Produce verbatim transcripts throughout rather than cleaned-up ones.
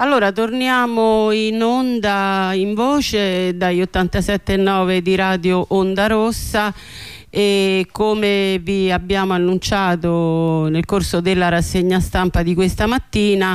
Allora, torniamo in onda in voce dagli ottantasette virgola nove di Radio Onda Rossa e come vi abbiamo annunciato nel corso della rassegna stampa di questa mattina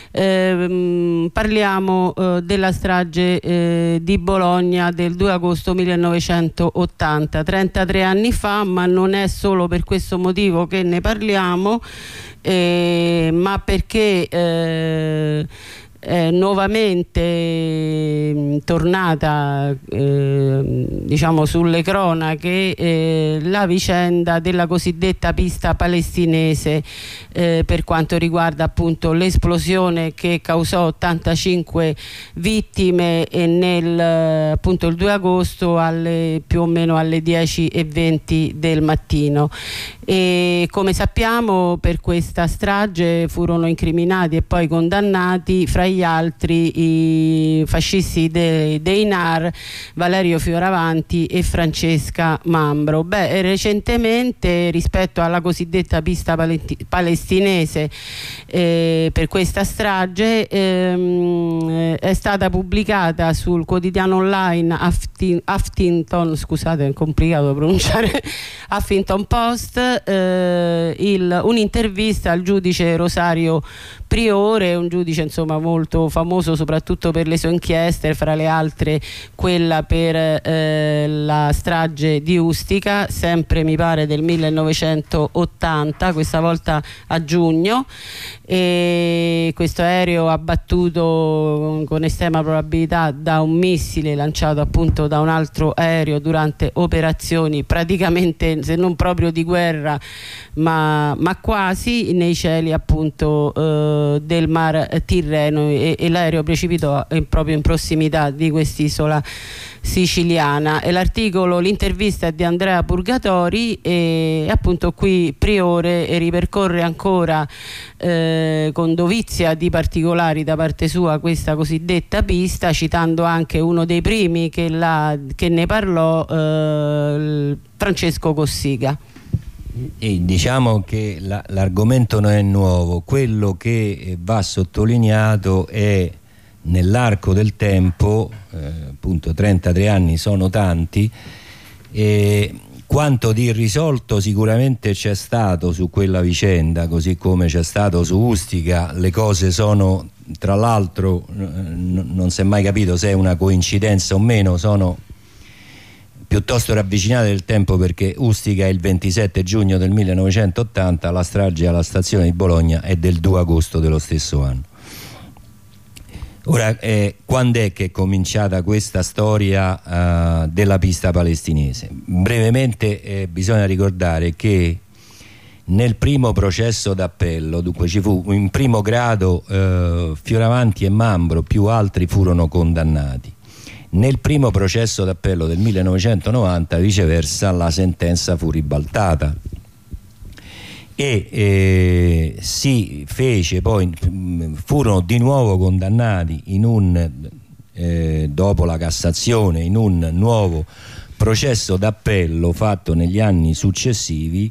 ehm, parliamo eh, della strage eh, di Bologna del due agosto millenovecentottanta, trentatré anni fa, ma non è solo per questo motivo che ne parliamo, eh, ma perché eh, è nuovamente eh, tornata eh, diciamo sulle cronache eh, la vicenda della cosiddetta pista palestinese eh, per quanto riguarda appunto l'esplosione che causò ottantacinque vittime e nel appunto il due agosto alle, più o meno alle dieci e venti del mattino. E come sappiamo, per questa strage furono incriminati e poi condannati fra gli altri i fascisti dei, dei N A R, Valerio Fioravanti e Francesca Mambro. Beh, recentemente rispetto alla cosiddetta pista palestinese eh, per questa strage ehm, è stata pubblicata sul quotidiano online Huffington, Huffington scusate, è complicato da pronunciare, Huffington Post, eh, un'intervista al giudice Rosario Priore, un giudice insomma molto famoso soprattutto per le sue inchieste, fra le altre quella per eh, la strage di Ustica, sempre mi pare del millenovecentottanta, questa volta a giugno, e questo aereo abbattuto con estrema probabilità da un missile lanciato appunto da un altro aereo durante operazioni praticamente, se non proprio di guerra, ma, ma quasi, nei cieli appunto eh, del Mar Tirreno, e, e l'aereo precipitò in, proprio in prossimità di quest'isola siciliana. E l'articolo, l'intervista è di Andrea Purgatori e appunto qui Priore ripercorre ancora eh, con dovizia di particolari da parte sua questa cosiddetta pista, citando anche uno dei primi che, la, che ne parlò, eh, Francesco Cossiga. E diciamo che la, l'argomento non è nuovo, quello che va sottolineato è nell'arco del tempo, eh, appunto trentatré anni sono tanti, e quanto di irrisolto sicuramente c'è stato su quella vicenda, così come c'è stato su Ustica. Le cose sono, tra l'altro, n- non si è mai capito se è una coincidenza o meno, sono piuttosto ravvicinate del tempo, perché Ustica è il ventisette giugno del millenovecentottanta, la strage alla stazione di Bologna è del due agosto dello stesso anno. Ora, eh, quando è che è cominciata questa storia uh, della pista palestinese? Brevemente eh, bisogna ricordare che nel primo processo d'appello, dunque ci fu in primo grado eh, Fioravanti e Mambro, più altri furono condannati. Nel primo processo d'appello del millenovecentonovanta, viceversa, la sentenza fu ribaltata e eh, si fece poi, furono di nuovo condannati in un, eh, dopo la Cassazione, in un nuovo processo d'appello fatto negli anni successivi.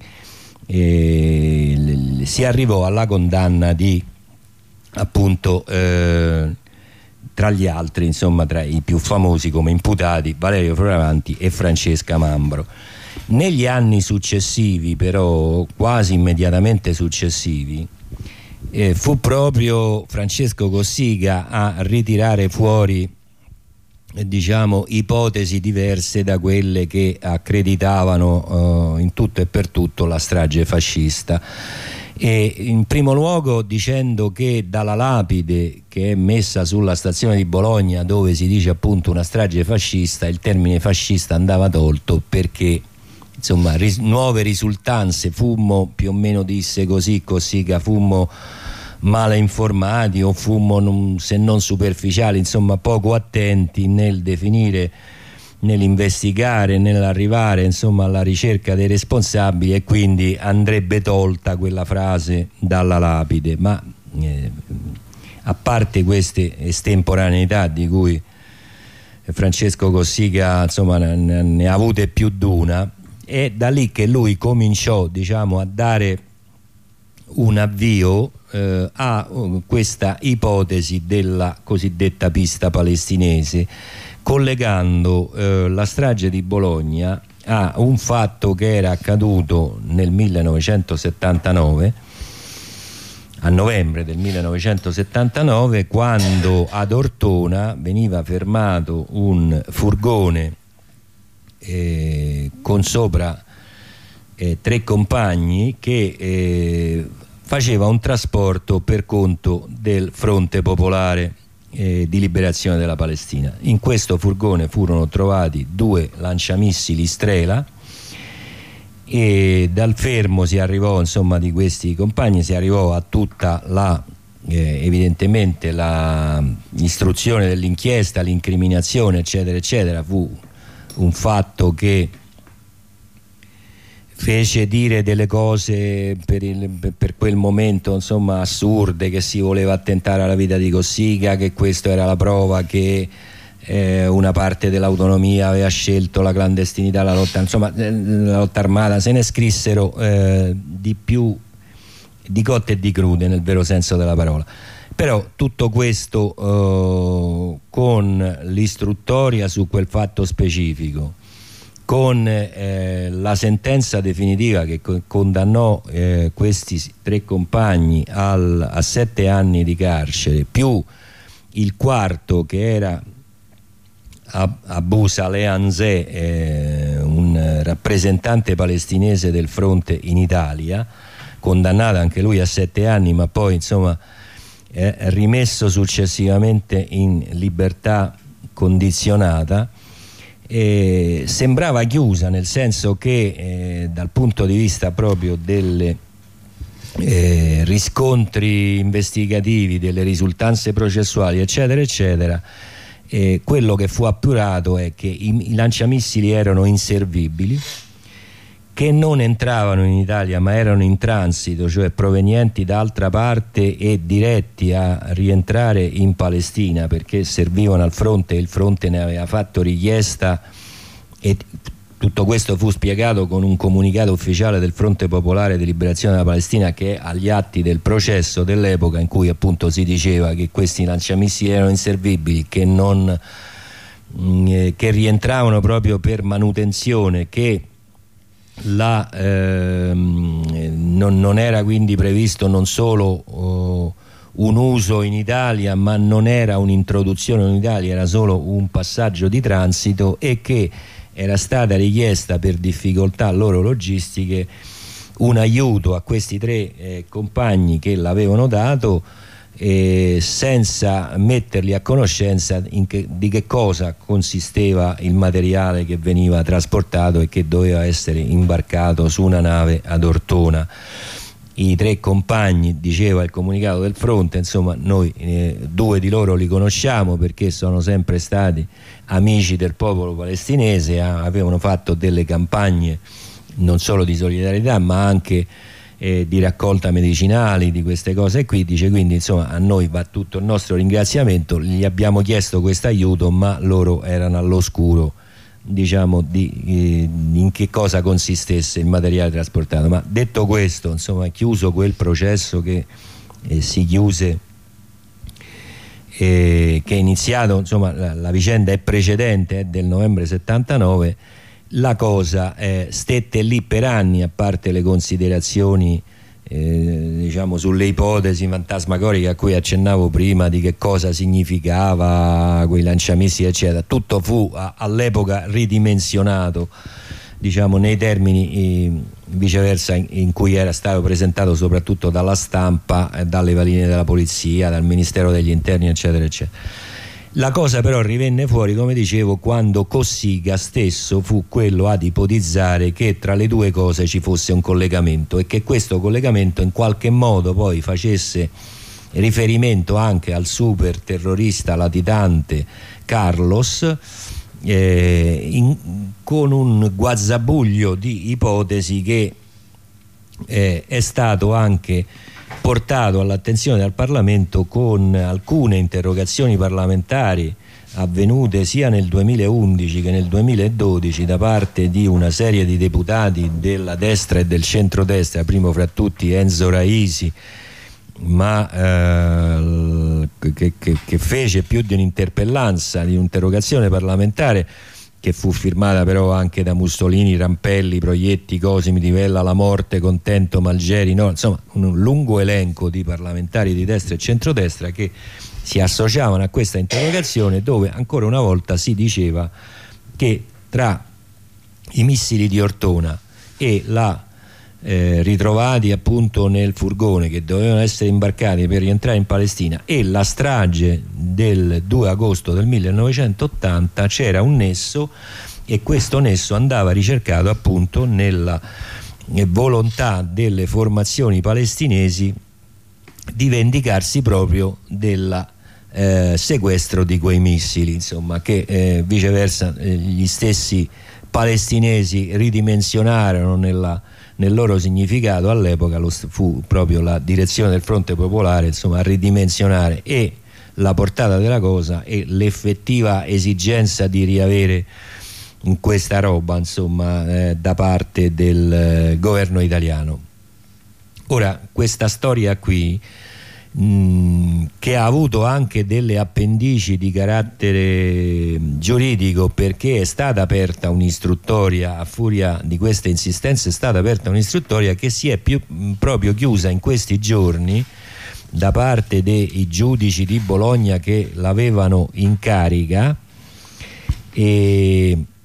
Eh, si arrivò alla condanna di appunto eh, tra gli altri, insomma, tra i più famosi come imputati, Valerio Fioravanti e Francesca Mambro. Negli anni successivi, però, quasi immediatamente successivi, eh, fu proprio Francesco Cossiga a ritirare fuori, eh, diciamo, ipotesi diverse da quelle che accreditavano eh, in tutto e per tutto la strage fascista. E in primo luogo dicendo che dalla lapide che è messa sulla stazione di Bologna, dove si dice appunto una strage fascista, il termine fascista andava tolto, perché insomma ris- nuove risultanze, fummo, più o meno disse così Cossiga, fummo male informati o fummo non, se non superficiali, insomma poco attenti nel definire, nell'investigare, nell'arrivare insomma alla ricerca dei responsabili, e quindi andrebbe tolta quella frase dalla lapide. Ma eh, a parte queste estemporaneità di cui Francesco Cossiga insomma ne, ne ha avute più d'una, è da lì che lui cominciò, diciamo, a dare un avvio eh, a uh, questa ipotesi della cosiddetta pista palestinese, collegando eh, la strage di Bologna a un fatto che era accaduto nel millenovecentosettantanove, a novembre del millenovecentosettantanove, quando ad Ortona veniva fermato un furgone eh, con sopra eh, tre compagni che eh, faceva un trasporto per conto del Fronte Popolare eh, di Liberazione della Palestina. In questo furgone furono trovati due lanciamissili Strela, e dal fermo si arrivò, insomma, di questi compagni si arrivò a tutta la eh, evidentemente l'istruzione dell'inchiesta, l'incriminazione, eccetera eccetera. Fu un fatto che fece dire delle cose per, il, per quel momento, insomma, assurde, che si voleva attentare alla vita di Cossiga, che questa era la prova che Eh, una parte dell'autonomia aveva scelto la clandestinità, la lotta, insomma, eh, la lotta armata. Se ne scrissero eh, di più, di cotte e di crude, nel vero senso della parola. Però tutto questo eh, con l'istruttoria su quel fatto specifico, con eh, la sentenza definitiva che co condannò eh, questi tre compagni al, a sette anni di carcere, più il quarto che era Abu Saleh Hanzé, eh, un rappresentante palestinese del fronte in Italia, condannato anche lui a sette anni, ma poi, insomma, è rimesso successivamente in libertà condizionata. E sembrava chiusa, nel senso che eh, dal punto di vista proprio delle eh, riscontri investigativi, delle risultanze processuali, eccetera eccetera, Eh, quello che fu appurato è che i, i lanciamissili erano inservibili, che non entravano in Italia ma erano in transito, cioè provenienti da altra parte e diretti a rientrare in Palestina, perché servivano al fronte e il fronte ne aveva fatto richiesta, e tutto questo fu spiegato con un comunicato ufficiale del Fronte Popolare di Liberazione della Palestina, che è agli atti del processo dell'epoca, in cui appunto si diceva che questi lanciamissili erano inservibili, che, non, mh, che rientravano proprio per manutenzione, che la, ehm, non, non era quindi previsto non solo oh, un uso in Italia, ma non era un'introduzione in Italia, era solo un passaggio di transito, e che era stata richiesta per difficoltà loro logistiche un aiuto a questi tre eh, compagni che l'avevano dato, eh, senza metterli a conoscenza in che, di che cosa consisteva il materiale che veniva trasportato e che doveva essere imbarcato su una nave ad Ortona. I tre compagni, diceva il comunicato del fronte, insomma, noi eh, due di loro li conosciamo perché sono sempre stati amici del popolo palestinese, avevano fatto delle campagne non solo di solidarietà ma anche eh, di raccolta medicinali, di queste cose qui. Dice, quindi, insomma, a noi va tutto il nostro ringraziamento, gli abbiamo chiesto questo aiuto ma loro erano all'oscuro, diciamo, di eh, in che cosa consistesse il materiale trasportato. Ma detto questo, insomma, chiuso quel processo che eh, si chiuse, eh, che è iniziato, insomma, la, la vicenda è precedente, è del novembre settantanove, la cosa eh, stette lì per anni, a parte le considerazioni eh, diciamo sulle ipotesi fantasmagoriche a cui accennavo prima, di che cosa significava quei lanciamissili eccetera. Tutto fu all'epoca ridimensionato, diciamo, nei termini eh, viceversa in, in cui era stato presentato soprattutto dalla stampa, eh, dalle veline della polizia, dal Ministero degli Interni, eccetera eccetera. La cosa però rivenne fuori, come dicevo, quando Cossiga stesso fu quello ad ipotizzare che tra le due cose ci fosse un collegamento, e che questo collegamento in qualche modo poi facesse riferimento anche al super terrorista latitante Carlos, eh, in, con un guazzabuglio di ipotesi che eh, è stato anche portato all'attenzione del Parlamento con alcune interrogazioni parlamentari avvenute sia nel duemilaundici che nel duemiladodici da parte di una serie di deputati della destra e del centrodestra, primo fra tutti Enzo Raisi, ma eh, che, che, che fece più di un'interpellanza, di un'interrogazione parlamentare che fu firmata però anche da Mussolini, Rampelli, Proietti, Cosimi, Di Vella, La Morte, Contento, Malgeri, no? Insomma un lungo elenco di parlamentari di destra e centrodestra che si associavano a questa interrogazione, dove ancora una volta si diceva che tra i missili di Ortona e la eh, ritrovati appunto nel furgone che dovevano essere imbarcati per rientrare in Palestina e la strage del due agosto del millenovecentottanta c'era un nesso, e questo nesso andava ricercato appunto nella eh, volontà delle formazioni palestinesi di vendicarsi proprio del eh, sequestro di quei missili, insomma, che eh, viceversa eh, gli stessi palestinesi ridimensionarono nella, nel loro significato. All'epoca fu proprio la direzione del Fronte Popolare, insomma, a ridimensionare e la portata della cosa e l'effettiva esigenza di riavere questa roba, insomma, eh, da parte del eh, governo italiano. Ora, questa storia qui, mh, che ha avuto anche delle appendici di carattere giuridico, perché è stata aperta un'istruttoria, a furia di queste insistenze è stata aperta un'istruttoria che si è più, mh, proprio chiusa in questi giorni da parte dei giudici di Bologna che l'avevano in carica, e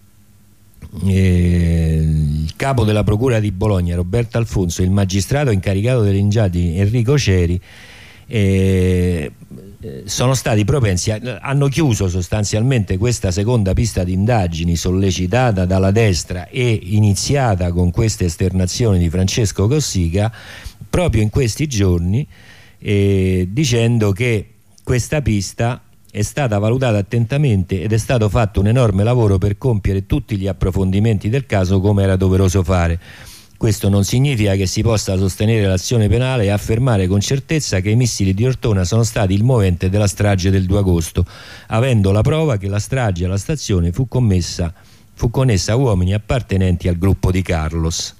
Eh, il capo della procura di Bologna, Roberto Alfonso, il magistrato incaricato delle indagini, Enrico Ceri, eh, sono stati propensi a, hanno chiuso sostanzialmente questa seconda pista di indagini sollecitata dalla destra e iniziata con queste esternazioni di Francesco Cossiga proprio in questi giorni, eh, dicendo che questa pista è stata valutata attentamente ed è stato fatto un enorme lavoro per compiere tutti gli approfondimenti del caso, come era doveroso fare. Questo non significa che si possa sostenere l'azione penale e affermare con certezza che i missili di Ortona sono stati il movente della strage del due agosto, avendo la prova che la strage alla stazione fu commessa fu connessa a uomini appartenenti al gruppo di Carlos.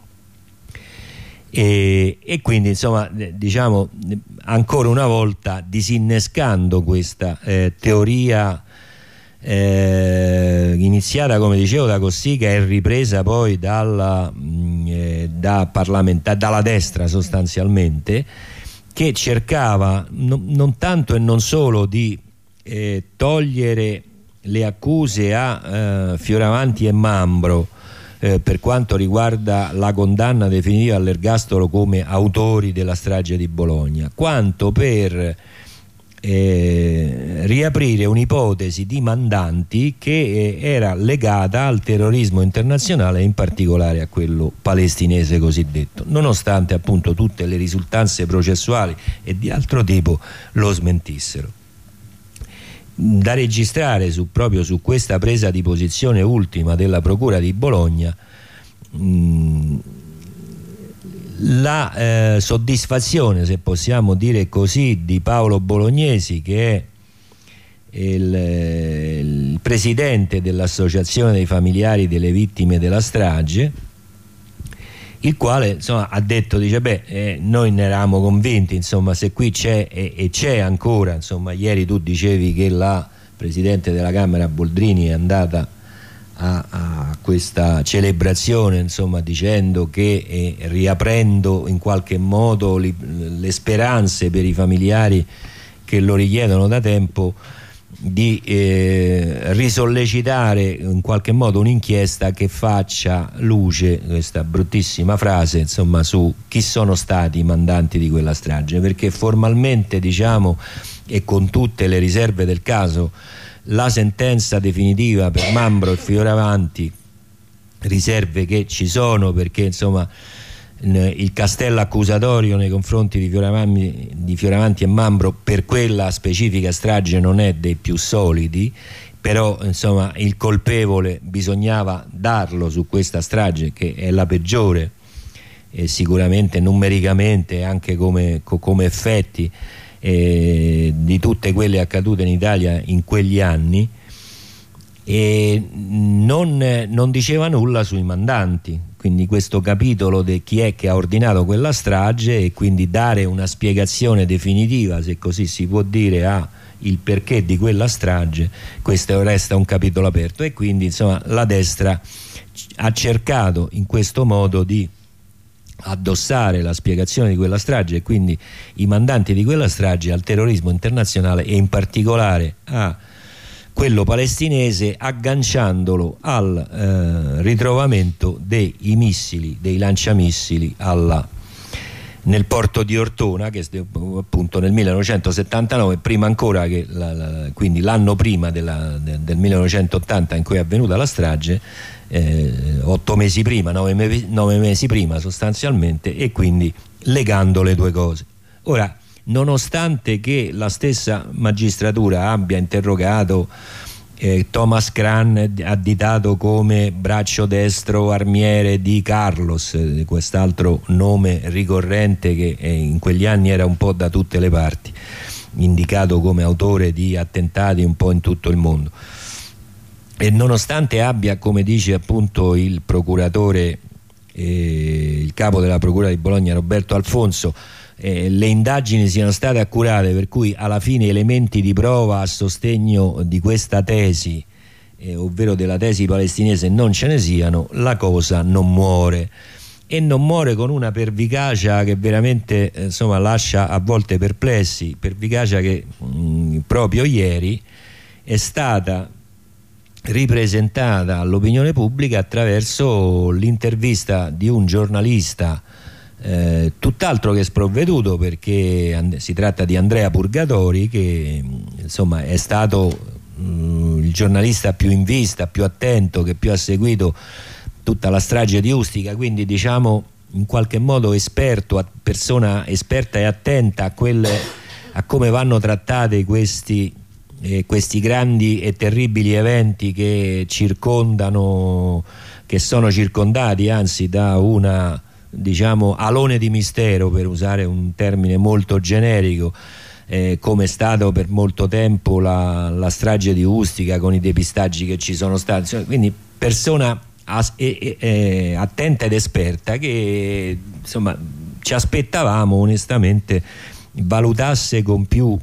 E, e quindi, insomma, diciamo, ancora una volta disinnescando questa eh, teoria eh, iniziata, come dicevo, da Cossiga e ripresa poi dalla, mh, eh, da parlamenta- dalla destra sostanzialmente, che cercava no, non tanto e non solo di eh, togliere le accuse a eh, Fioravanti e Mambro Eh, per quanto riguarda la condanna definitiva all'ergastolo come autori della strage di Bologna, quanto per eh, riaprire un'ipotesi di mandanti che eh, era legata al terrorismo internazionale e in particolare a quello palestinese cosiddetto, nonostante appunto tutte le risultanze processuali e di altro tipo lo smentissero. Da registrare su, proprio su questa presa di posizione ultima della Procura di Bologna mh, la eh, soddisfazione, se possiamo dire così, di Paolo Bolognesi, che è il, il presidente dell'Associazione dei familiari delle vittime della strage, il quale, insomma, ha detto, dice, beh, eh, noi ne eravamo convinti, insomma, se qui c'è e, e c'è ancora, insomma, ieri tu dicevi che la Presidente della Camera Boldrini è andata a, a questa celebrazione, insomma, dicendo che, eh, riaprendo in qualche modo li, le speranze per i familiari che lo richiedono da tempo, di eh, risollecitare in qualche modo un'inchiesta che faccia luce, questa bruttissima frase, insomma, su chi sono stati i mandanti di quella strage, perché formalmente, diciamo, e con tutte le riserve del caso, la sentenza definitiva per Mambro e Fioravanti, riserve che ci sono perché, insomma, il castello accusatorio nei confronti di Fioravanti, di Fioravanti e Mambro per quella specifica strage non è dei più solidi, però, insomma, il colpevole bisognava darlo su questa strage, che è la peggiore eh, sicuramente numericamente, anche come, co, come effetti eh, di tutte quelle accadute in Italia in quegli anni, e non, non diceva nulla sui mandanti. Quindi questo capitolo di chi è che ha ordinato quella strage, e quindi dare una spiegazione definitiva, se così si può dire, a il perché di quella strage, questo resta un capitolo aperto. E quindi insomma la destra ha cercato in questo modo di addossare la spiegazione di quella strage, e quindi i mandanti di quella strage, al terrorismo internazionale e in particolare a quello palestinese, agganciandolo al eh, ritrovamento dei missili, dei lanciamissili alla, nel porto di Ortona, che appunto nel millenovecentosettantanove, prima ancora che la, la, quindi l'anno prima della, de, del millenovecentottanta in cui è avvenuta la strage, eh, otto mesi prima, nove, me, nove mesi prima sostanzialmente, e quindi legando le due cose. Ora, nonostante che la stessa magistratura abbia interrogato eh, Thomas Crane, additato come braccio destro armiere di Carlos, eh, quest'altro nome ricorrente che eh, in quegli anni era un po' da tutte le parti, indicato come autore di attentati un po' in tutto il mondo, e nonostante abbia, come dice appunto il procuratore, eh, il capo della procura di Bologna Roberto Alfonso, Eh, le indagini siano state accurate, per cui alla fine elementi di prova a sostegno di questa tesi, eh, ovvero della tesi palestinese, non ce ne siano, la cosa non muore, e non muore con una pervicacia che veramente eh, insomma lascia a volte perplessi, pervicacia che mh, proprio ieri è stata ripresentata all'opinione pubblica attraverso l'intervista di un giornalista Eh, tutt'altro che sprovveduto, perché si tratta di Andrea Purgatori, che insomma è stato mh, il giornalista più in vista, più attento, che più ha seguito tutta la strage di Ustica, quindi diciamo in qualche modo esperto, persona esperta e attenta a, quelle, a come vanno trattati questi, eh, questi grandi e terribili eventi che circondano, che sono circondati anzi da una, diciamo, alone di mistero, per usare un termine molto generico, eh, come è stato per molto tempo la, la strage di Ustica, con i depistaggi che ci sono stati. Quindi persona as, e, e, attenta ed esperta, che insomma ci aspettavamo onestamente valutasse con più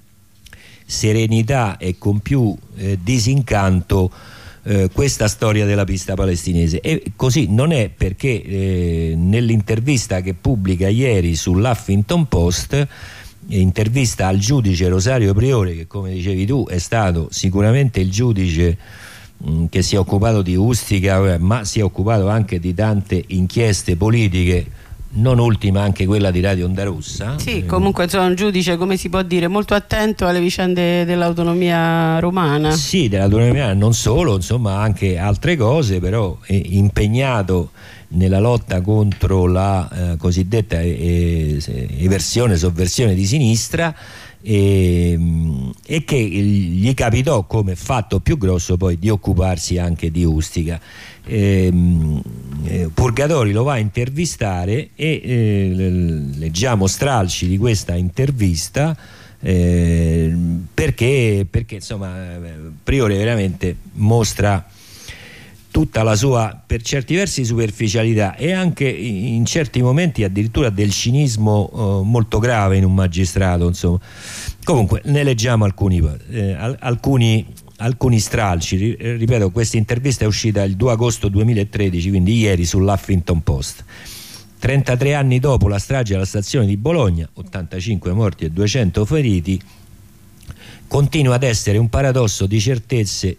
serenità e con più eh, disincanto Eh, questa storia della pista palestinese. E così non è, perché eh, nell'intervista che pubblica ieri sull'Huffington Post, eh, intervista al giudice Rosario Priore, che come dicevi tu è stato sicuramente il giudice mh, che si è occupato di Ustica, ma si è occupato anche di tante inchieste politiche, non ultima anche quella di Radio Onda Rossa. Sì, comunque insomma un giudice, come si può dire, molto attento alle vicende dell'autonomia romana. Sì, dell'autonomia, non solo, insomma anche altre cose, però è impegnato nella lotta contro la eh, cosiddetta eh, eversione, sovversione di sinistra, e, e che gli capitò come fatto più grosso poi di occuparsi anche di Ustica. Eh, eh, Purgatori lo va a intervistare e eh, leggiamo stralci di questa intervista, eh, perché, perché insomma Priore veramente mostra tutta la sua, per certi versi, superficialità, e anche in certi momenti addirittura del cinismo eh, molto grave in un magistrato, insomma. Comunque ne leggiamo alcuni, eh, alcuni alcuni stralci. Ripeto, questa intervista è uscita il due agosto duemilatredici, quindi ieri, sull'Huffington Post. trentatré anni dopo la strage alla stazione di Bologna, ottantacinque morti e duecento feriti, continua ad essere un paradosso di certezze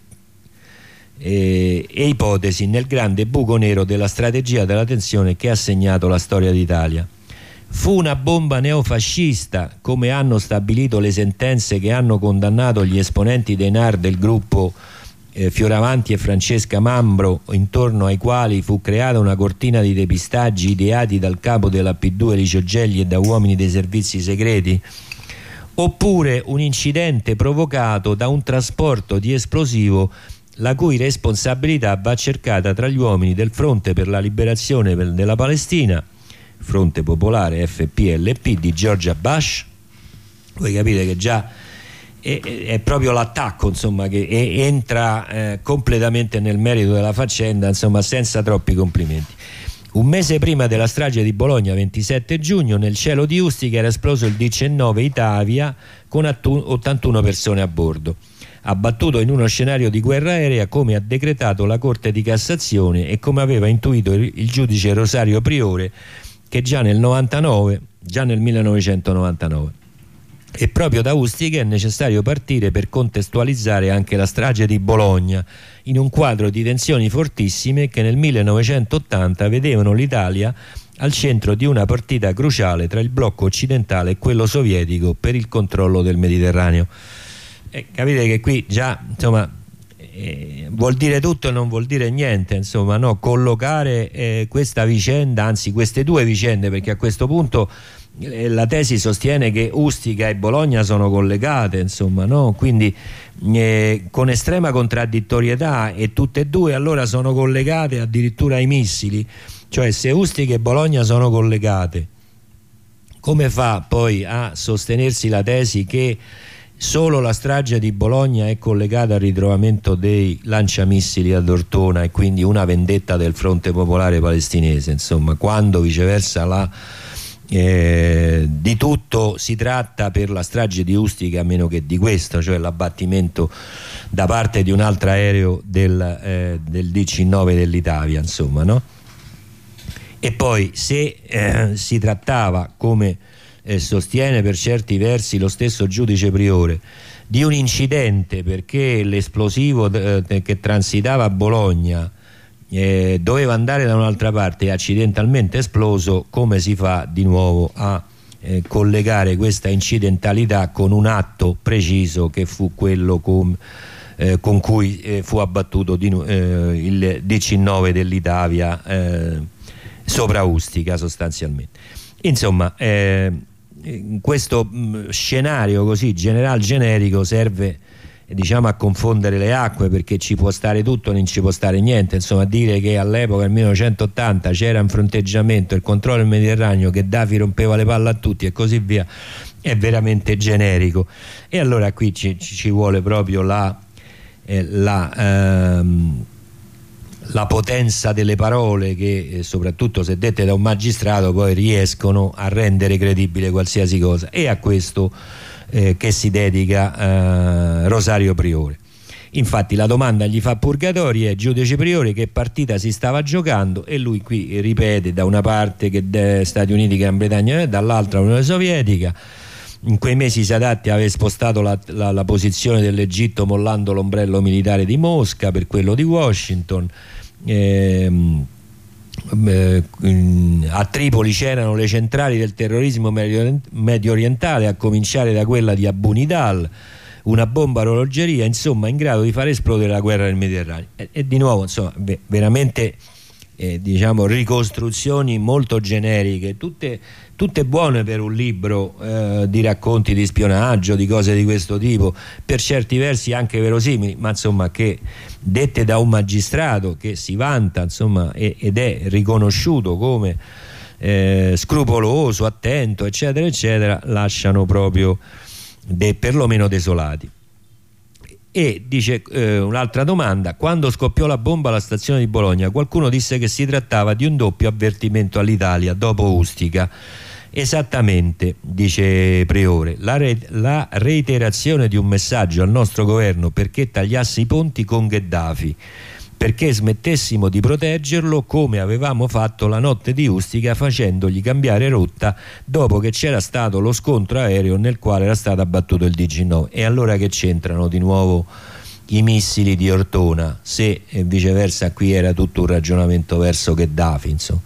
eh, e ipotesi nel grande buco nero della strategia della tensione che ha segnato la storia d'Italia. Fu una bomba neofascista, come hanno stabilito le sentenze che hanno condannato gli esponenti dei N A R del gruppo eh, Fioravanti e Francesca Mambro, intorno ai quali fu creata una cortina di depistaggi ideati dal capo della P due Licio Gelli e da uomini dei servizi segreti? Oppure un incidente provocato da un trasporto di esplosivo la cui responsabilità va cercata tra gli uomini del Fronte per la Liberazione della Palestina, Fronte Popolare F P L P di Georgia Bush. Voi capite che già è, è proprio l'attacco, insomma, che è, entra eh, completamente nel merito della faccenda, insomma, senza troppi complimenti. Un mese prima della strage di Bologna, ventisette giugno, nel cielo di Ustica era esploso il diciannove Itavia con ottantuno persone a bordo, abbattuto in uno scenario di guerra aerea, come ha decretato la Corte di Cassazione e come aveva intuito il, il giudice Rosario Priore, che già nel novantanove, già nel millenovecentonovantanove. E proprio da Ustica è necessario partire per contestualizzare anche la strage di Bologna, in un quadro di tensioni fortissime che nel millenovecentottanta vedevano l'Italia al centro di una partita cruciale tra il blocco occidentale e quello sovietico per il controllo del Mediterraneo. Eh, capite che qui già, insomma, eh, vuol dire tutto e non vuol dire niente, insomma, no? Collocare eh, questa vicenda, anzi queste due vicende, perché a questo punto eh, la tesi sostiene che Ustica e Bologna sono collegate, insomma, no? Quindi eh, con estrema contraddittorietà, e tutte e due allora sono collegate addirittura ai missili. Cioè, se Ustica e Bologna sono collegate, come fa poi a sostenersi la tesi che solo la strage di Bologna è collegata al ritrovamento dei lanciamissili ad Ortona e quindi una vendetta del Fronte Popolare Palestinese, insomma, quando viceversa la, eh, di tutto si tratta per la strage di Ustica, a meno che di questo, cioè l'abbattimento da parte di un altro aereo del, eh, del D C nove dell'Itavia, insomma, no? E poi se eh, si trattava, come eh, sostiene per certi versi lo stesso giudice Priore, di un incidente perché l'esplosivo eh, che transitava a Bologna eh, doveva andare da un'altra parte e accidentalmente esploso, come si fa di nuovo a eh, collegare questa incidentalità con un atto preciso che fu quello con, eh, con cui eh, fu abbattuto di, eh, il D C nove dell'Itavia eh, sopra Ustica, sostanzialmente. Insomma, eh, questo mh, scenario così general generico serve, eh, diciamo, a confondere le acque, perché ci può stare tutto, non ci può stare niente. Insomma, dire che all'epoca, nel millenovecentottanta, c'era un fronteggiamento, il controllo del Mediterraneo, che Dafi rompeva le palle a tutti e così via, è veramente generico. E allora qui ci, ci vuole proprio la, eh, la ehm, la potenza delle parole che, eh, soprattutto se dette da un magistrato, poi riescono a rendere credibile qualsiasi cosa, e a questo eh, che si dedica eh, Rosario Priore. Infatti la domanda gli fa Purgatori è: giudice Priore, che partita si stava giocando? E lui qui ripete da una parte che Stati Uniti, Gran Bretagna, dall'altra Unione Sovietica. In quei mesi Sadat aveva spostato la, la, la posizione dell'Egitto, mollando l'ombrello militare di Mosca per quello di Washington. Eh, eh, a Tripoli c'erano le centrali del terrorismo medio orientale, a cominciare da quella di Abu Nidal, una bomba a orologeria, insomma, in grado di far esplodere la guerra nel Mediterraneo. E, e di nuovo, insomma, beh, veramente eh, diciamo ricostruzioni molto generiche, tutte, tutte buone per un libro eh, di racconti di spionaggio, di cose di questo tipo, per certi versi anche verosimili, ma insomma che dette da un magistrato che si vanta, insomma, ed è riconosciuto come eh, scrupoloso, attento, eccetera eccetera, lasciano proprio de, perlomeno desolati. E dice eh, un'altra domanda: quando scoppiò la bomba alla stazione di Bologna, qualcuno disse che si trattava di un doppio avvertimento all'Italia dopo Ustica. Esattamente, dice Priore, la, re la reiterazione di un messaggio al nostro governo perché tagliasse i ponti con Gheddafi, perché smettessimo di proteggerlo come avevamo fatto la notte di Ustica, facendogli cambiare rotta dopo che c'era stato lo scontro aereo nel quale era stato abbattuto il D C nove. E allora che c'entrano di nuovo i missili di Ortona, se e viceversa qui era tutto un ragionamento verso Gheddafi, insomma.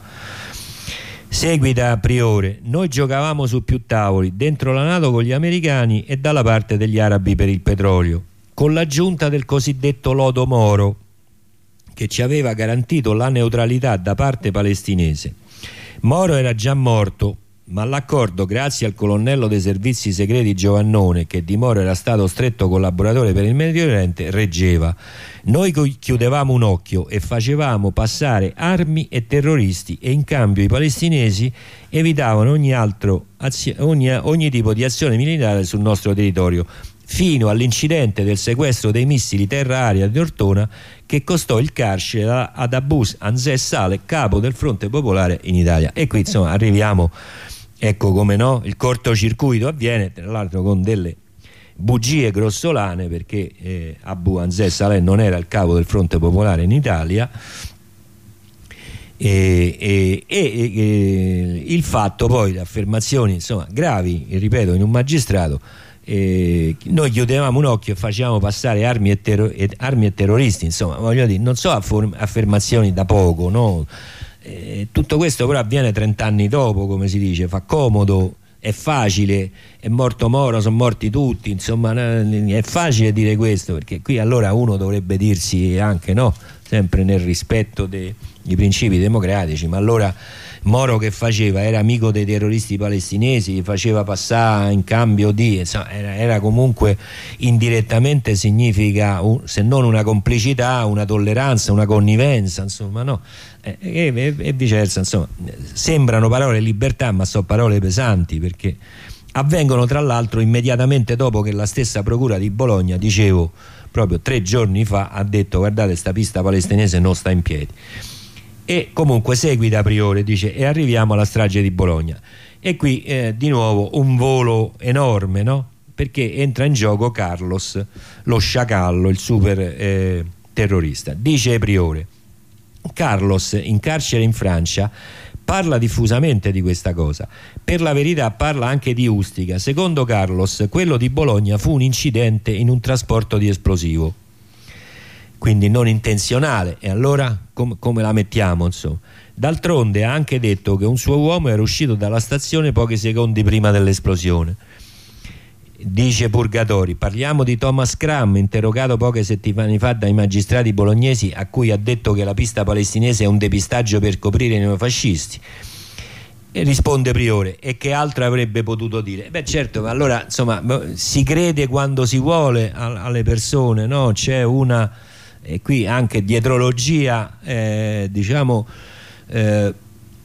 Seguita Priore: noi giocavamo su più tavoli, dentro la NATO con gli americani e dalla parte degli arabi per il petrolio, con l'aggiunta del cosiddetto lodo Moro, che ci aveva garantito la neutralità da parte palestinese. Moro era già morto, ma l'accordo, grazie al colonnello dei servizi segreti Giovannone, che di Moro era stato stretto collaboratore per il Medio Oriente, reggeva. Noi chiudevamo un occhio e facevamo passare armi e terroristi, e in cambio i palestinesi evitavano ogni, altro, ogni, ogni tipo di azione militare sul nostro territorio, fino all'incidente del sequestro dei missili terra-aria di Ortona, che costò il carcere ad Abu Anzeh Saleh, capo del Fronte Popolare in Italia. E qui insomma arriviamo, ecco come no, il cortocircuito avviene, tra l'altro con delle bugie grossolane, perché eh, Abu Anzeh Saleh non era il capo del Fronte Popolare in Italia, e, e, e, e il fatto poi di affermazioni insomma gravi, ripeto, in un magistrato. Eh, noi chiudevamo un occhio e facevamo passare armi e, e, armi e terroristi, insomma, voglio dire, non so affermazioni da poco, no? Eh, tutto questo però avviene trent'anni dopo, come si dice, fa comodo, è facile, è morto Moro, sono morti tutti, insomma, è facile dire questo, perché qui allora uno dovrebbe dirsi anche, no, sempre nel rispetto dei, dei principi democratici, ma allora Moro che faceva? Era amico dei terroristi palestinesi, faceva passare in cambio di, insomma, era, era comunque indirettamente, significa un, se non una complicità, una tolleranza, una connivenza, insomma, no, e, e, e viceversa, insomma, sembrano parole libertà, ma sono parole pesanti, perché avvengono tra l'altro immediatamente dopo che la stessa procura di Bologna, dicevo proprio tre giorni fa, ha detto guardate, sta pista palestinese non sta in piedi. E comunque seguita Priore, dice, e arriviamo alla strage di Bologna, e qui eh, di nuovo un volo enorme, no? Perché entra in gioco Carlos, lo sciacallo, il super eh, terrorista. Dice Priore, Carlos in carcere in Francia parla diffusamente di questa cosa, per la verità parla anche di Ustica. Secondo Carlos quello di Bologna fu un incidente in un trasporto di esplosivo, quindi non intenzionale, e allora com come la mettiamo, insomma? D'altronde ha anche detto che un suo uomo era uscito dalla stazione pochi secondi prima dell'esplosione. Dice Purgatori, parliamo di Thomas Cram, interrogato poche settimane fa dai magistrati bolognesi, a cui ha detto che la pista palestinese è un depistaggio per coprire i neofascisti. E risponde Priore, e che altro avrebbe potuto dire? Beh certo, ma allora insomma si crede quando si vuole alle persone, no? C'è una... e qui anche dietrologia, eh, diciamo, eh,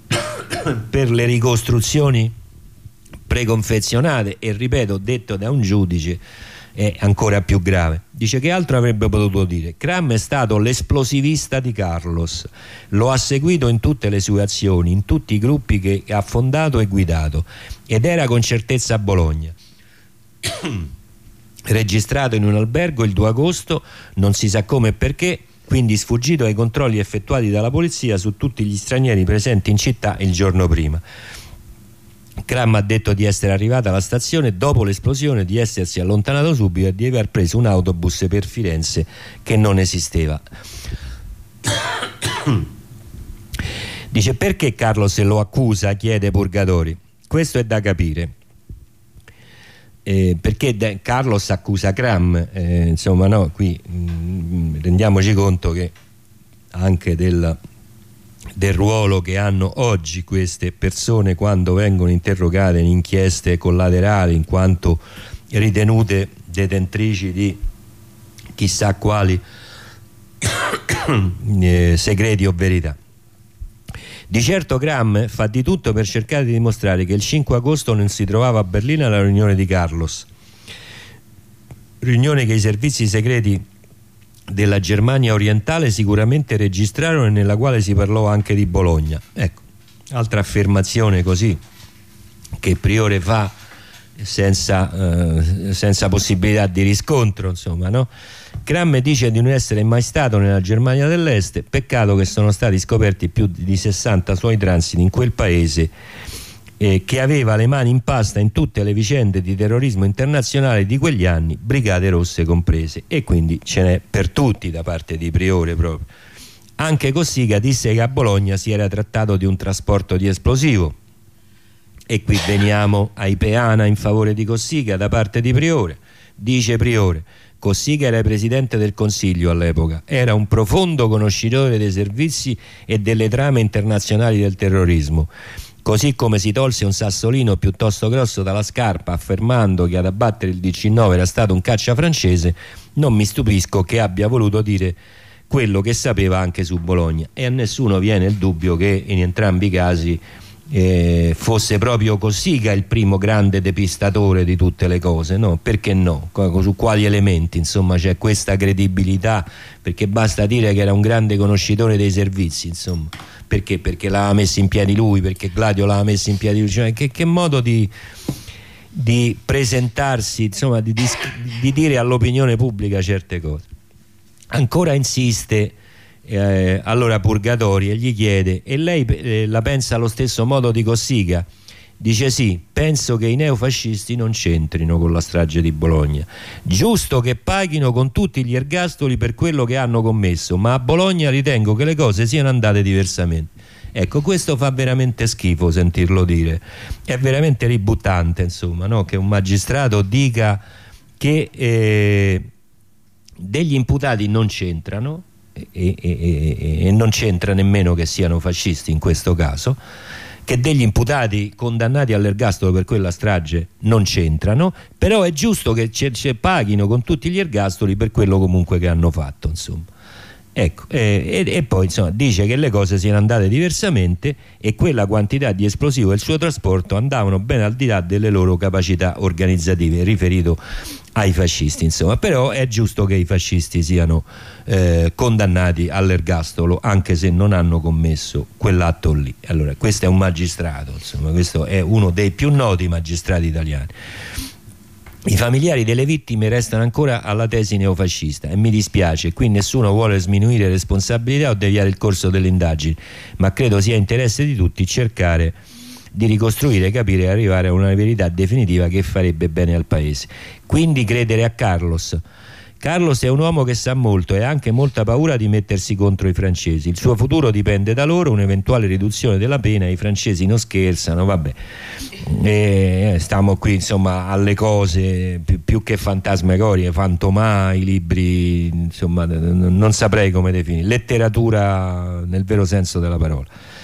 per le ricostruzioni preconfezionate, e ripeto, detto da un giudice è ancora più grave. Dice, che altro avrebbe potuto dire? Cram è stato l'esplosivista di Carlos, lo ha seguito in tutte le sue azioni, in tutti i gruppi che ha fondato e guidato, ed era con certezza a Bologna. Registrato in un albergo il due agosto, non si sa come e perché, quindi sfuggito ai controlli effettuati dalla polizia su tutti gli stranieri presenti in città il giorno prima. Cram ha detto di essere arrivato alla stazione dopo l'esplosione, di essersi allontanato subito e di aver preso un autobus per Firenze che non esisteva. Dice, perché Carlos se lo accusa? Chiede Purgatori. Questo è da capire. Eh, perché De Carlos accusa Cram, eh, insomma, no, qui mh, rendiamoci conto che anche del, del ruolo che hanno oggi queste persone quando vengono interrogate in inchieste collaterali, in quanto ritenute detentrici di chissà quali eh, segreti o verità. Di certo Cram fa di tutto per cercare di dimostrare che il cinque agosto non si trovava a Berlino alla riunione di Carlos, riunione che i servizi segreti della Germania orientale sicuramente registrarono e nella quale si parlò anche di Bologna. Ecco, altra affermazione così che Priore fa senza, eh, senza possibilità di riscontro, insomma, no? Cram dice di non essere mai stato nella Germania dell'Est, peccato che sono stati scoperti più di sessanta suoi transiti in quel paese, eh, che aveva le mani in pasta in tutte le vicende di terrorismo internazionale di quegli anni, Brigate Rosse comprese, e quindi ce n'è per tutti da parte di Priore proprio. Anche Cossiga disse che a Bologna si era trattato di un trasporto di esplosivo, e qui veniamo ai peana in favore di Cossiga da parte di Priore. Dice Priore, Cossiga era presidente del Consiglio all'epoca, era un profondo conoscitore dei servizi e delle trame internazionali del terrorismo. così come si tolse un sassolino piuttosto grosso dalla scarpa affermando che ad abbattere il D C nove era stato un caccia francese, non mi stupisco che abbia voluto dire quello che sapeva anche su Bologna, e a nessuno viene il dubbio che in entrambi i casi eh, fosse proprio Cossiga il primo grande depistatore di tutte le cose, no? Perché no? Su quali elementi insomma c'è questa credibilità? Perché basta dire che era un grande conoscitore dei servizi, insomma. Perché? Perché l'aveva messo in piedi lui, perché Gladio l'aveva messo in piedi lui, cioè, che, che modo di, di presentarsi, insomma, di, di, di dire all'opinione pubblica certe cose. Ancora insiste eh, allora Purgatori e gli chiede: e lei eh, la pensa allo stesso modo di Cossiga? Dice: sì, penso che i neofascisti non c'entrino con la strage di Bologna, giusto che paghino con tutti gli ergastoli per quello che hanno commesso, ma a Bologna ritengo che le cose siano andate diversamente. Ecco, questo fa veramente schifo sentirlo dire, è veramente ributtante, insomma, no? Che un magistrato dica che eh, degli imputati non c'entrano e, e, e, e non c'entra nemmeno che siano fascisti in questo caso, che degli imputati condannati all'ergastolo per quella strage non c'entrano, però è giusto che ce, ce paghino con tutti gli ergastoli per quello comunque che hanno fatto, insomma. Ecco, e, e, e poi insomma dice che le cose siano andate diversamente e quella quantità di esplosivo e il suo trasporto andavano ben al di là delle loro capacità organizzative, riferito ai fascisti, insomma. Però è giusto che i fascisti siano eh, condannati all'ergastolo anche se non hanno commesso quell'atto lì. Allora, questo è un magistrato, insomma, questo è uno dei più noti magistrati italiani. I familiari delle vittime restano ancora alla tesi neofascista e mi dispiace, qui nessuno vuole sminuire responsabilità o deviare il corso delle indagini, ma credo sia interesse di tutti cercare di ricostruire, capire e arrivare a una verità definitiva che farebbe bene al paese. Quindi credere a Carlos. Carlos è un uomo che sa molto e ha anche molta paura di mettersi contro i francesi. Il suo futuro dipende da loro, un'eventuale riduzione della pena, i francesi non scherzano, vabbè. E stiamo qui insomma alle cose più, più che fantasmagorie, fantomà, i libri, insomma non saprei come definire, letteratura nel vero senso della parola.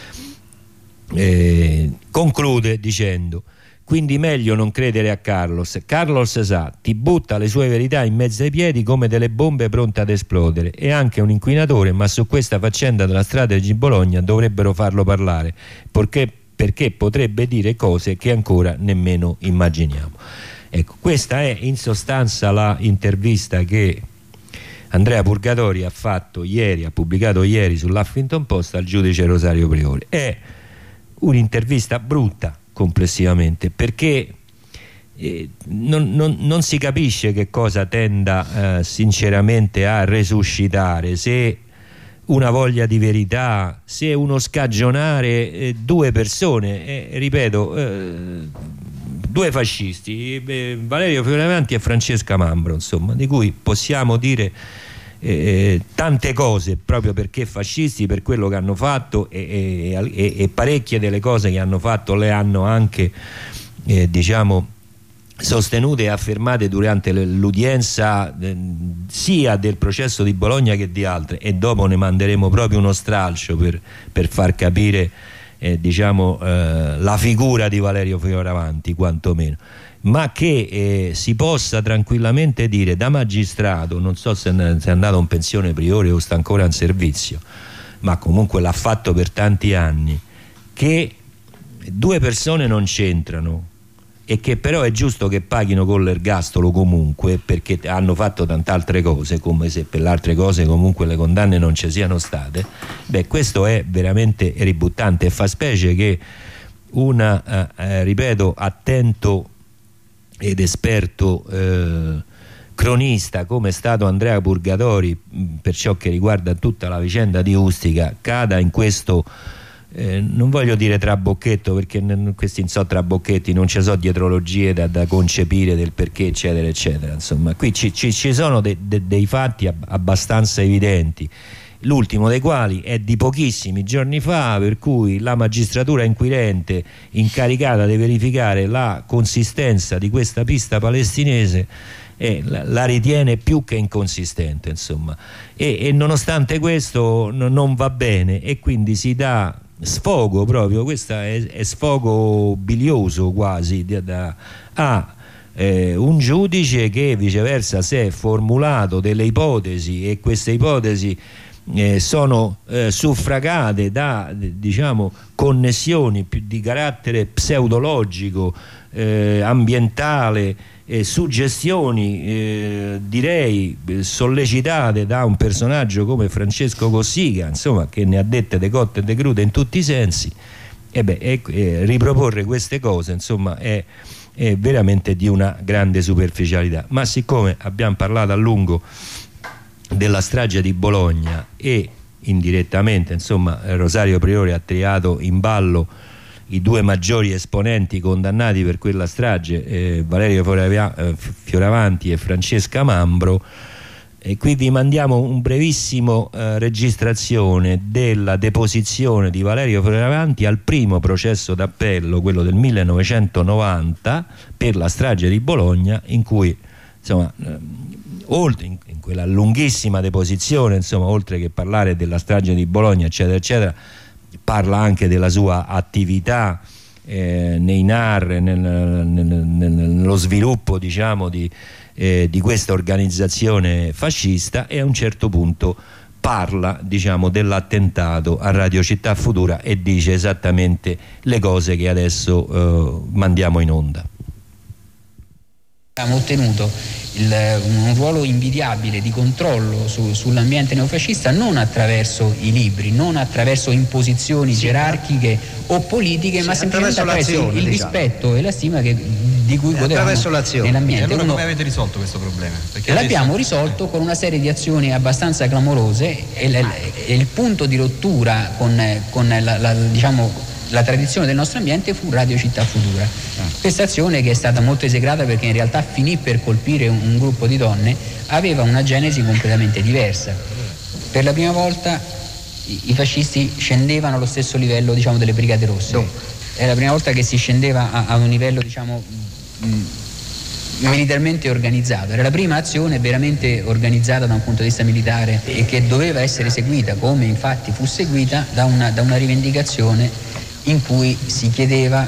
E conclude dicendo: quindi meglio non credere a Carlos. Carlos sa, ti butta le sue verità in mezzo ai piedi come delle bombe pronte ad esplodere. È anche un inquinatore, ma su questa faccenda della strada di Bologna dovrebbero farlo parlare, perché, perché potrebbe dire cose che ancora nemmeno immaginiamo. Ecco, questa è in sostanza la intervista che Andrea Purgatori ha fatto ieri, ha pubblicato ieri sull'Huffington Post al giudice Rosario Priore. È un'intervista brutta complessivamente, perché eh, non, non, non si capisce che cosa tenda eh, sinceramente a resuscitare, se una voglia di verità, se uno scagionare eh, due persone, eh, ripeto, eh, due fascisti, eh, Valerio Fioravanti e Francesca Mambro, insomma, di cui possiamo dire Eh, tante cose proprio perché fascisti, per quello che hanno fatto, e, e, e parecchie delle cose che hanno fatto le hanno anche eh, diciamo sostenute e affermate durante l'udienza eh, sia del processo di Bologna che di altre, e dopo ne manderemo proprio uno stralcio per, per far capire eh, diciamo eh, la figura di Valerio Fioravanti quantomeno, ma che eh, si possa tranquillamente dire da magistrato, non so se è andato in pensione Priore o sta ancora in servizio, ma comunque l'ha fatto per tanti anni, che due persone non c'entrano e che però è giusto che paghino con l'ergastolo comunque, perché hanno fatto tante altre cose, come se per le altre cose comunque le condanne non ci siano state. Beh, questo è veramente ributtante e fa specie che una eh, eh, ripeto, attento ed esperto eh, cronista come è stato Andrea Purgatori per ciò che riguarda tutta la vicenda di Ustica cada in questo eh, non voglio dire trabocchetto, perché questi non so trabocchetti, non ci sono dietrologie da, da concepire del perché eccetera eccetera, insomma qui ci, ci, ci sono de, de, dei fatti ab abbastanza evidenti, l'ultimo dei quali è di pochissimi giorni fa, per cui la magistratura inquirente incaricata di verificare la consistenza di questa pista palestinese eh, la, la ritiene più che inconsistente, insomma, e, e nonostante questo no, non va bene, e quindi si dà sfogo proprio, questo è, è sfogo bilioso quasi da, da, a eh, un giudice che viceversa si è formulato delle ipotesi e queste ipotesi eh, sono eh, suffragate da diciamo connessioni più di carattere pseudologico, eh, ambientale, eh, suggestioni eh, direi sollecitate da un personaggio come Francesco Cossiga, insomma, che ne ha dette de cotte e de crude in tutti i sensi. E beh, e, e riproporre queste cose insomma è, è veramente di una grande superficialità. Ma siccome abbiamo parlato a lungo della strage di Bologna e indirettamente insomma Rosario Priore ha tirato in ballo i due maggiori esponenti condannati per quella strage, eh, Valerio Fioravanti e Francesca Mambro, e qui vi mandiamo un brevissimo eh, registrazione della deposizione di Valerio Fioravanti al primo processo d'appello, quello del millenovecentonovanta, per la strage di Bologna, in cui insomma eh, oltre in, in quella lunghissima deposizione, insomma, oltre che parlare della strage di Bologna eccetera eccetera, parla anche della sua attività eh, nei N A R, nel, nel, nel, nello sviluppo diciamo di, eh, di questa organizzazione fascista, e a un certo punto parla diciamo dell'attentato a Radio Città Futura e dice esattamente le cose che adesso eh, mandiamo in onda. Abbiamo ottenuto il, un ruolo invidiabile di controllo su, sull'ambiente neofascista non attraverso i libri, non attraverso imposizioni sì, gerarchiche o politiche, sì, ma semplicemente attraverso, attraverso il, il rispetto e la stima che, di cui godevamo nell'ambiente. E allora Uno, come avete risolto questo problema? Perché l'abbiamo adesso... risolto con una serie di azioni abbastanza clamorose e, l, e il punto di rottura con, con la, la, diciamo, la tradizione del nostro ambiente fu Radio Città Futura. Questa azione, che è stata molto esecrata perché in realtà finì per colpire un, un gruppo di donne, aveva una genesi completamente diversa. Per la prima volta i, i fascisti scendevano allo stesso livello diciamo delle Brigate Rosse. No. È la prima volta che si scendeva a, a un livello diciamo mh, militarmente organizzato. Era la prima azione veramente organizzata da un punto di vista militare e che doveva essere seguita, come infatti fu seguita, da una, da una rivendicazione in cui si chiedeva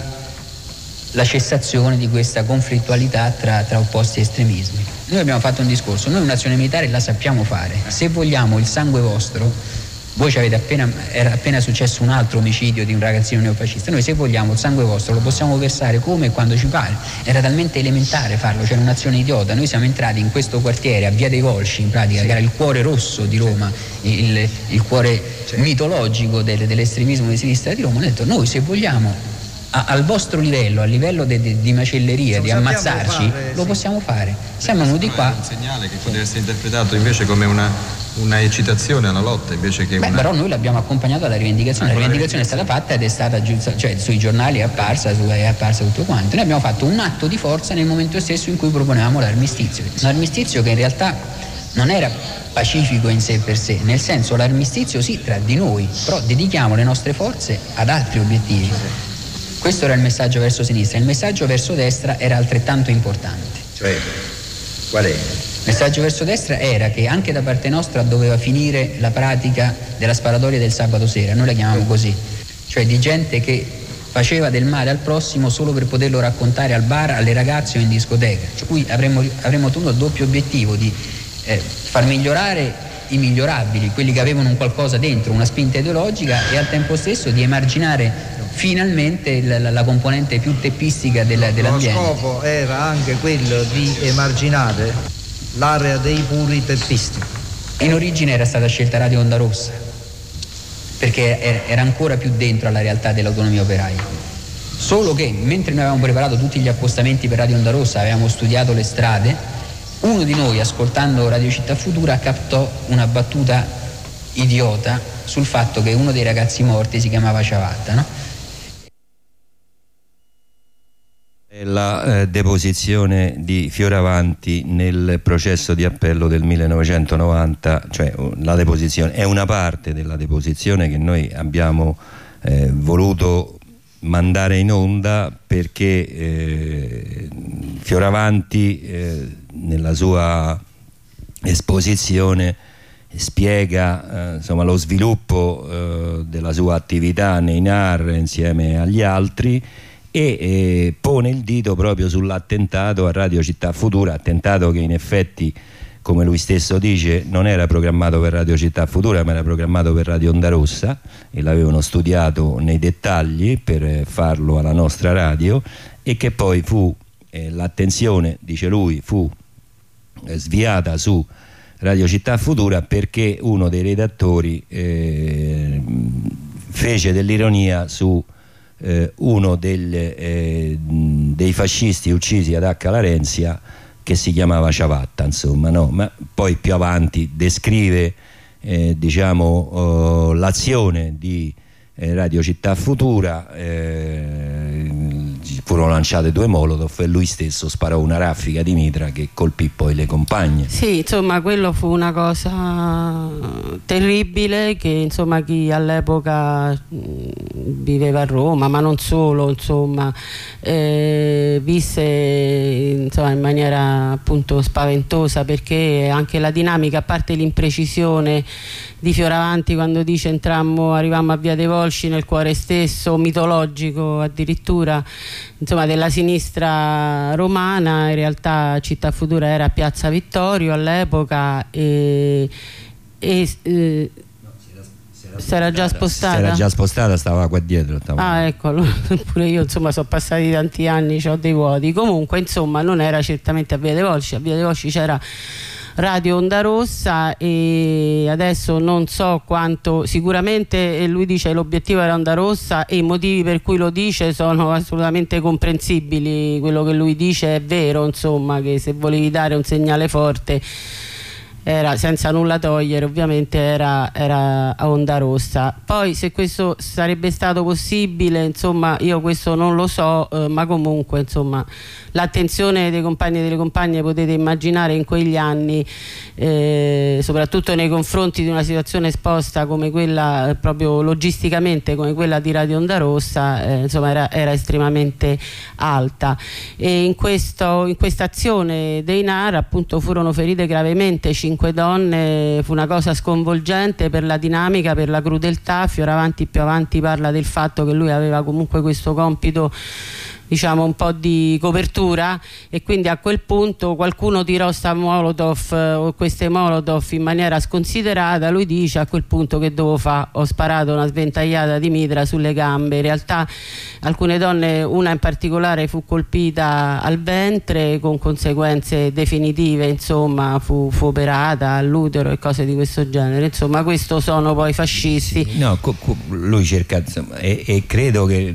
la cessazione di questa conflittualità tra, tra opposti estremismi. Noi abbiamo fatto un discorso, noi un'azione militare la sappiamo fare, se vogliamo il sangue vostro, voi ci avete appena, era appena successo un altro omicidio di un ragazzino neofascista, noi se vogliamo il sangue vostro lo possiamo versare come e quando ci pare, era talmente elementare farlo, c'era un'azione idiota. Noi siamo entrati in questo quartiere a Via dei Volsci, in pratica, sì, che era il cuore rosso di Roma, il, il cuore sì, mitologico del, dell'estremismo di sinistra di Roma. Ho detto, noi se vogliamo a, al vostro livello, a livello de, de, di macelleria, di ammazzarci, fare, lo sì, possiamo fare. Siamo venuti qua. È un segnale che potrebbe essere interpretato invece come una una eccitazione alla lotta invece che Beh, una... però noi l'abbiamo accompagnato alla rivendicazione, la rivendicazione è stata fatta ed è stata cioè sui giornali è apparsa, è apparsa tutto quanto. Noi abbiamo fatto un atto di forza nel momento stesso in cui proponevamo l'armistizio, un armistizio che in realtà non era pacifico in sé per sé, nel senso l'armistizio sì tra di noi, però dedichiamo le nostre forze ad altri obiettivi. Questo era il messaggio verso sinistra, il messaggio verso destra era altrettanto importante. Cioè, qual è? Il messaggio verso destra era che anche da parte nostra doveva finire la pratica della sparatoria del sabato sera, noi la chiamiamo così, cioè di gente che faceva del male al prossimo solo per poterlo raccontare al bar, alle ragazze o in discoteca. Cioè, qui avremmo, avremmo ottenuto il doppio obiettivo di eh, far migliorare i migliorabili, quelli che avevano un qualcosa dentro, una spinta ideologica, e al tempo stesso di emarginare finalmente la, la, la componente più teppistica del, dell'ambiente. Lo scopo era anche quello di emarginare l'area dei puri teppisti. In origine era stata scelta Radio Onda Rossa perché era ancora più dentro alla realtà dell'autonomia operaia, solo che mentre noi avevamo preparato tutti gli appostamenti per Radio Onda Rossa, avevamo studiato le strade, uno di noi, ascoltando Radio Città Futura, captò una battuta idiota sul fatto che uno dei ragazzi morti si chiamava Ciavatta, no? La eh, deposizione di Fioravanti nel processo di appello del millenovecentonovanta, cioè la deposizione è una parte della deposizione che noi abbiamo eh, voluto mandare in onda perché eh, Fioravanti eh, nella sua esposizione spiega eh, insomma, lo sviluppo eh, della sua attività nei N A R insieme agli altri e eh, pone il dito proprio sull'attentato a Radio Città Futura, attentato che in effetti, come lui stesso dice, non era programmato per Radio Città Futura ma era programmato per Radio Onda Rossa, e l'avevano studiato nei dettagli per farlo alla nostra radio, e che poi fu eh, l'attenzione, dice lui, fu eh, sviata su Radio Città Futura perché uno dei redattori eh, fece dell'ironia su eh, uno del, eh, dei fascisti uccisi ad Acca Larenzia, che si chiamava Ciavatta, insomma, no? Ma poi più avanti descrive eh, diciamo oh, l'azione di eh, Radio Città Futura. eh, furono lanciate due molotov e lui stesso sparò una raffica di mitra che colpì poi le compagne. Sì, insomma, quello fu una cosa terribile che, insomma, chi all'epoca viveva a Roma, ma non solo, insomma, eh, visse, insomma, in maniera appunto spaventosa, perché anche la dinamica, a parte l'imprecisione di Fioravanti quando dice entrammo, arrivammo a Via dei Volsci nel cuore stesso, mitologico addirittura, insomma, della sinistra romana. In realtà Città Futura era a Piazza Vittorio all'epoca e, e eh, si era già spostata? Si era già spostata, stava qua dietro. Stava... Ah, eccolo, pure io, insomma, sono passati tanti anni, ho dei vuoti. Comunque, insomma, non era certamente a Via dei Volsci, a Via dei Volsci c'era Radio Onda Rossa, e adesso non so quanto, sicuramente lui dice l'obiettivo era Onda Rossa e i motivi per cui lo dice sono assolutamente comprensibili. Quello che lui dice è vero, insomma, che se volevi dare un segnale forte era, senza nulla togliere, ovviamente era, era a Onda Rossa. Poi se questo sarebbe stato possibile, insomma, io questo non lo so, eh, ma comunque, insomma, l'attenzione dei compagni e delle compagne, potete immaginare, in quegli anni, eh, soprattutto nei confronti di una situazione esposta come quella, eh, proprio logisticamente come quella di Radio Onda Rossa, eh, insomma, era, era estremamente alta. E in questo, in questa azione dei N A R, appunto, furono ferite gravemente cinque donne. Fu una cosa sconvolgente per la dinamica, per la crudeltà. Fioravanti più avanti parla del fatto che lui aveva comunque questo compito, diciamo, un po' di copertura, e quindi a quel punto qualcuno tirò sta molotov eh, o queste molotov in maniera sconsiderata. Lui dice: a quel punto che devo fare? Ho sparato una sventagliata di mitra sulle gambe. In realtà alcune donne, una in particolare, fu colpita al ventre con conseguenze definitive, insomma, fu, fu operata all'utero e cose di questo genere. Insomma, questo sono poi fascisti. Sì, no, lui cerca, insomma, e, e credo che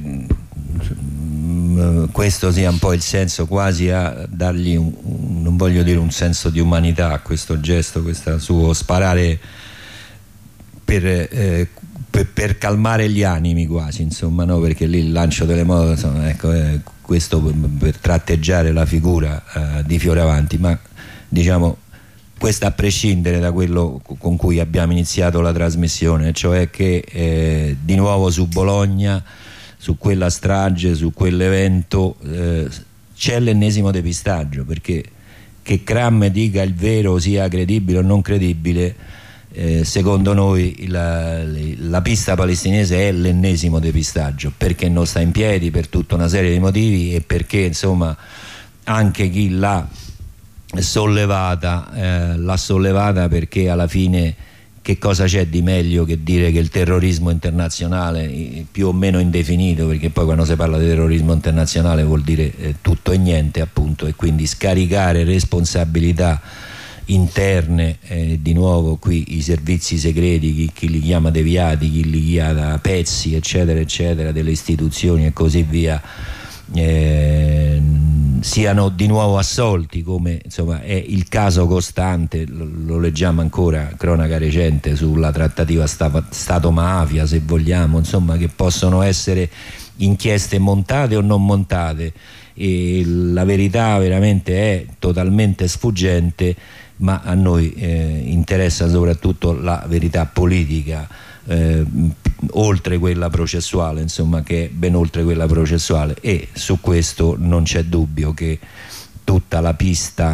questo sia un po' il senso, quasi a dargli un, un, non voglio dire un senso di umanità a questo gesto, questo suo sparare per, eh, per, per calmare gli animi quasi, insomma, no? Perché lì il lancio delle moto, insomma, ecco, eh, questo per, per tratteggiare la figura eh, di Fioravanti, ma diciamo questo a prescindere da quello con cui abbiamo iniziato la trasmissione, cioè che eh, di nuovo su Bologna, su quella strage, su quell'evento, eh, c'è l'ennesimo depistaggio, perché che Cram dica il vero, sia credibile o non credibile, eh, secondo noi la, la pista palestinese è l'ennesimo depistaggio, perché non sta in piedi per tutta una serie di motivi, e perché, insomma, anche chi l'ha sollevata eh, l'ha sollevata perché alla fine che cosa c'è di meglio che dire che il terrorismo internazionale, più o meno indefinito, perché poi quando si parla di terrorismo internazionale vuol dire eh, tutto e niente, appunto, e quindi scaricare responsabilità interne, eh, di nuovo qui i servizi segreti, chi, chi li chiama deviati, chi li chiama pezzi, eccetera eccetera, delle istituzioni e così via, eh, siano di nuovo assolti, come, insomma, è il caso costante, lo, lo leggiamo ancora, cronaca recente, sulla trattativa sta, Stato-mafia, se vogliamo, insomma, che possono essere inchieste montate o non montate, e la verità veramente è totalmente sfuggente, ma a noi eh, interessa soprattutto la verità politica, eh, oltre quella processuale, insomma, che è ben oltre quella processuale, e su questo non c'è dubbio che tutta la pista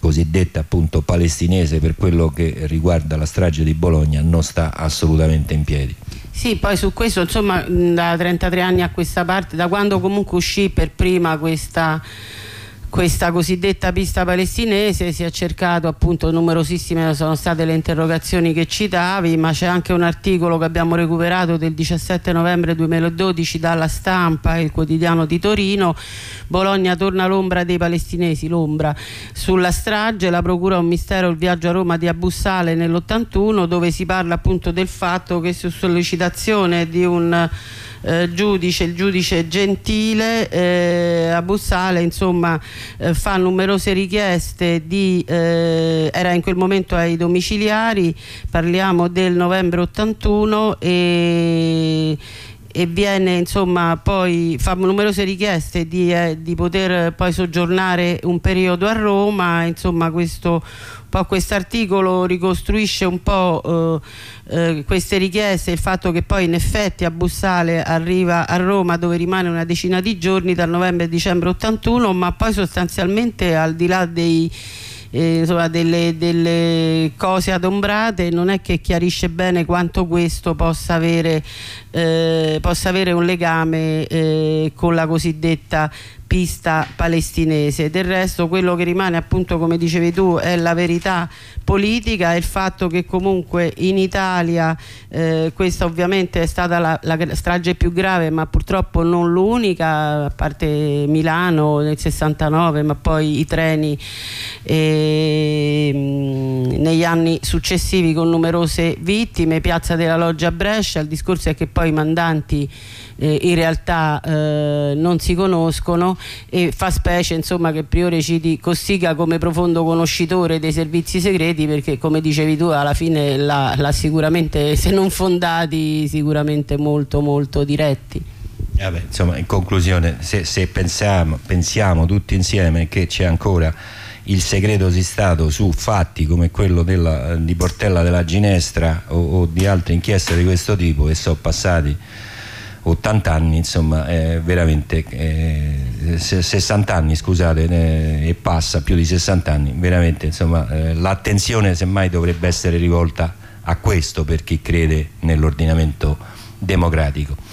cosiddetta appunto palestinese per quello che riguarda la strage di Bologna non sta assolutamente in piedi. Sì, poi su questo insomma da trentatré anni a questa parte, da quando comunque uscì per prima questa questa cosiddetta pista palestinese, si è cercato, appunto, numerosissime sono state le interrogazioni che citavi, ma c'è anche un articolo che abbiamo recuperato del diciassette novembre duemiladodici dalla Stampa, il quotidiano di Torino: Bologna torna l'ombra dei palestinesi, l'ombra sulla strage, la procura un mistero, il viaggio a Roma di Abu Saleh nell'ottantuno, dove si parla appunto del fatto che su sollecitazione di un Eh, giudice, il giudice Gentile, eh, Abu Saleh insomma eh, fa numerose richieste di eh, era in quel momento ai domiciliari, parliamo del novembre ottantuno, e e viene insomma poi fa numerose richieste di, eh, di poter poi soggiornare un periodo a Roma. Insomma questo un po' quest'articolo ricostruisce un po' eh, eh, queste richieste, il fatto che poi in effetti Abu Saleh arriva a Roma, dove rimane una decina di giorni dal novembre e dicembre ottantuno, ma poi sostanzialmente, al di là dei Eh, insomma, delle, delle cose adombrate, non è che chiarisce bene quanto questo possa avere, eh, possa avere un legame eh, con la cosiddetta pista palestinese. Del resto quello che rimane, appunto, come dicevi tu, è la verità politica, è il fatto che comunque in Italia eh, questa ovviamente è stata la, la strage più grave, ma purtroppo non l'unica, a parte Milano nel sessantanove, ma poi i treni eh, negli anni successivi con numerose vittime, Piazza della Loggia a Brescia. Il discorso è che poi i mandanti Eh, in realtà eh, non si conoscono, e fa specie insomma che il priore citi Cossiga come profondo conoscitore dei servizi segreti, perché come dicevi tu alla fine l'ha sicuramente, se non fondati, sicuramente molto molto diretti. Vabbè, insomma, in conclusione, se, se pensiamo, pensiamo tutti insieme che c'è ancora il segreto di Stato su fatti come quello della, di Portella della Ginestra o, o di altre inchieste di questo tipo, e sono passati ottanta anni, insomma, eh, veramente eh, sessanta anni, scusate, eh, e passa più di sessanta anni, veramente, insomma, eh, l'attenzione semmai dovrebbe essere rivolta a questo per chi crede nell'ordinamento democratico.